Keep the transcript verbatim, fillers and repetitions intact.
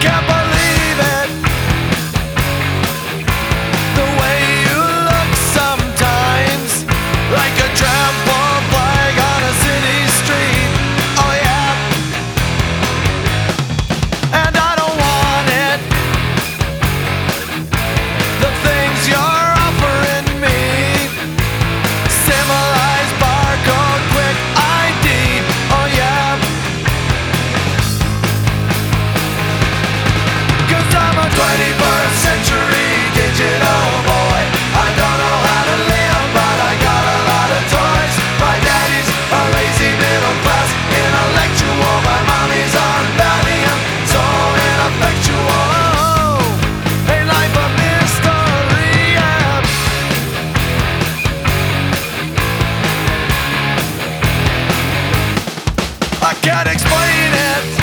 can't believe it, the way you look sometimes, like a trampled flag on a city street. Oh yeah, and I don't want it, the things you're offering me, symbolized barcode, quick I D. Oh yeah, 'cause I'm a twenty-first century digital boy. I don't know how to live, but I got a lot of toys. My daddy's a lazy middle class intellectual. My mommy's on Valium, so ineffectual. Ain't life a mystery? Yeah. I can't explain it,